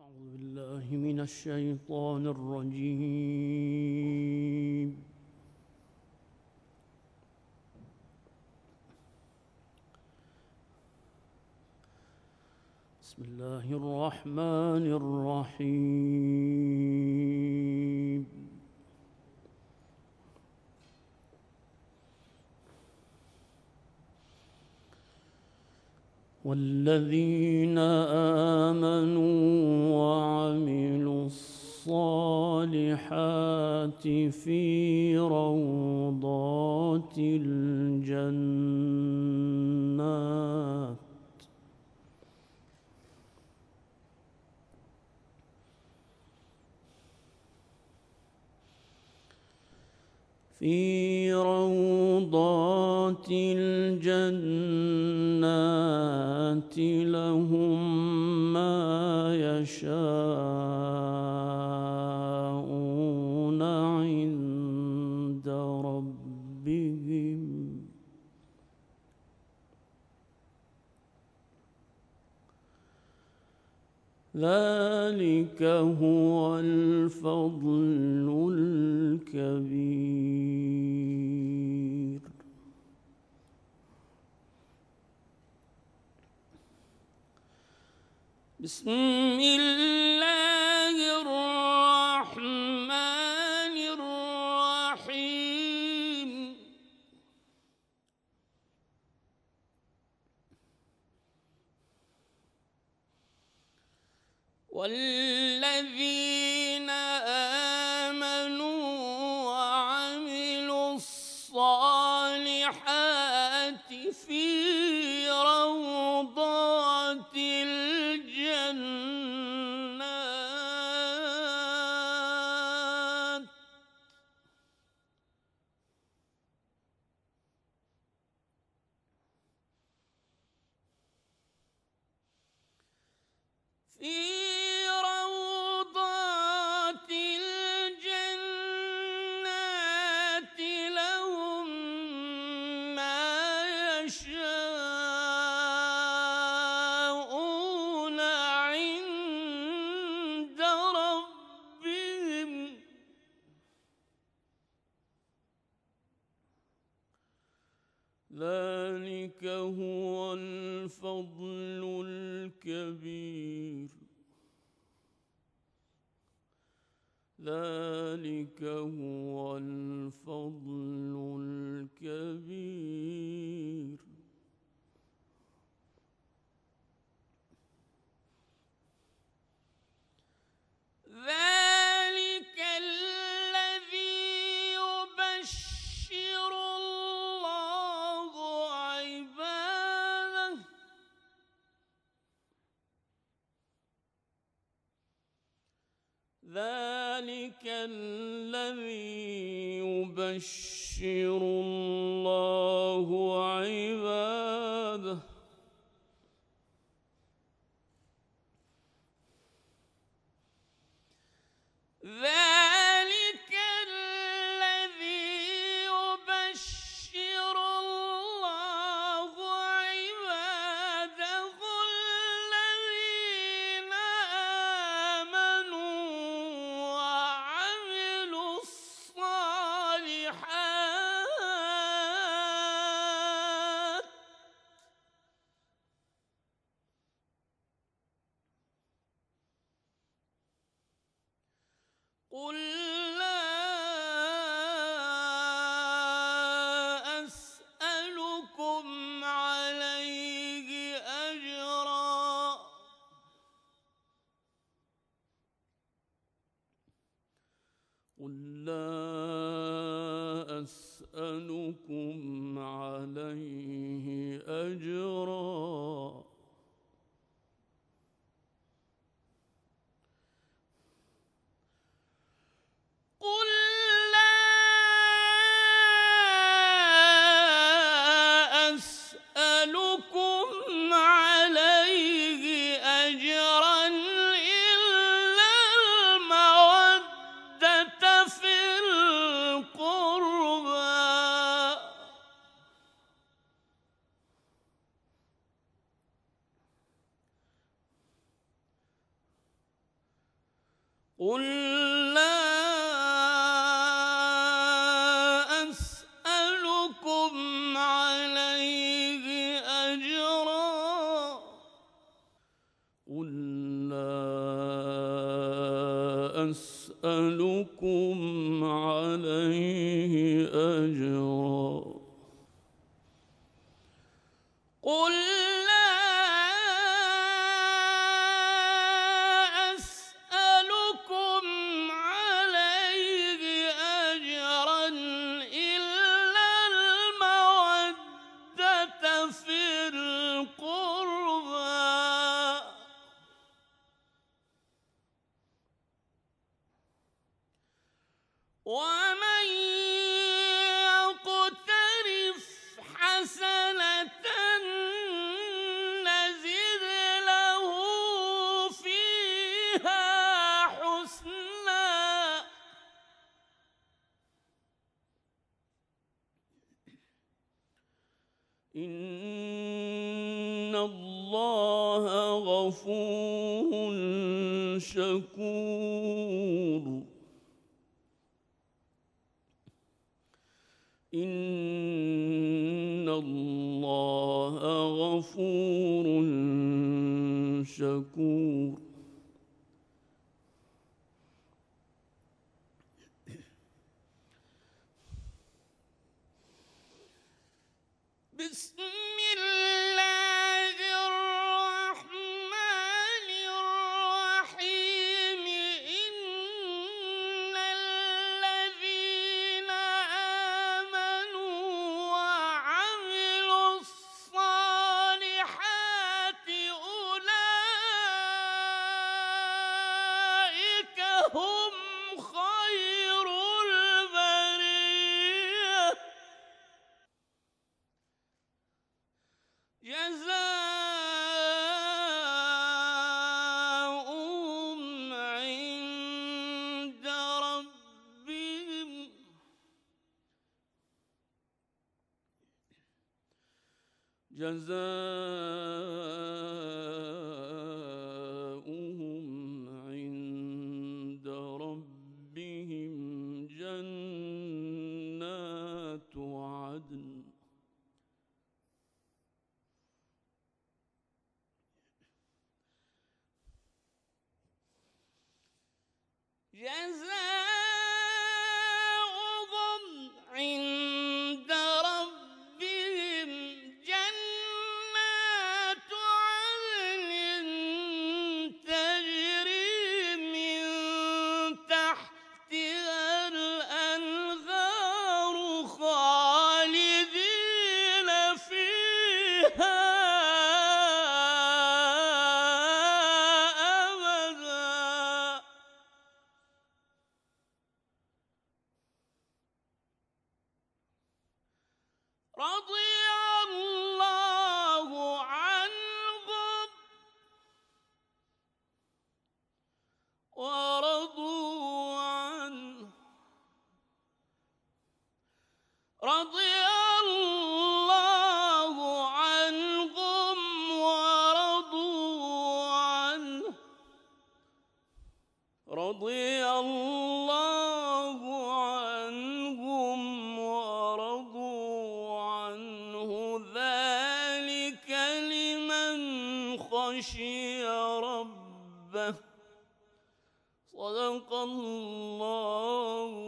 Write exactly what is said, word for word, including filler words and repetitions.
أعوذ بالله من الشيطان الرجيم. بسم الله الرحمن الرحيم. والذين آمنوا وعملوا الصالحات في روضات الجنات في روضات الجنات لهم ما يشاءون عند ربهم ذلك هو الفضل الكبير. بسم الله الرحمن الرحيم. والذين آمنوا وعملوا الصالحات في روضات الجنات في روضات الجنات لهم ما يشاءون عند ربهم ذلك هو الفضل الكبير. ذلك هو الفضل الكبير. ذلك الذي يبشر الله عباده ذلك الذي يبشر الله عباده ذلك الذي يبشر الله عباده الذين آمنوا وعملوا الصالحات قل لا أسألكم عليه أجرا قل لا أسألكم عليه أجرا قل لا أسألكم عليه أجرا إلا المودة في القربى قل لا أسألكم عليه أجرا قل لا أسألكم عليه أجرا قل لا أسألكم عليه أجرا إلا المودة في القربى ومن يقترف حسنة نزد له فيها حسنا إن الله غفور شكور إن الله غفور شكور بسم الله الرحمن الرحيم إن الذين آمنوا وعملوا الصالحات أولئك هم خير البرية جزاؤهم عند ربهم جزاؤهم عند ربهم جنات عدن جزاؤهم عند ربهم جنات عدن تجري من تحتها الأنهار خالدين فيها أبدا رضي الله عنهم ورضوا عنه رضي الله عنهم ورضوا عنه رضي الله عنهم ورضوا عنه ذلك لمن خشي ربه صدق الله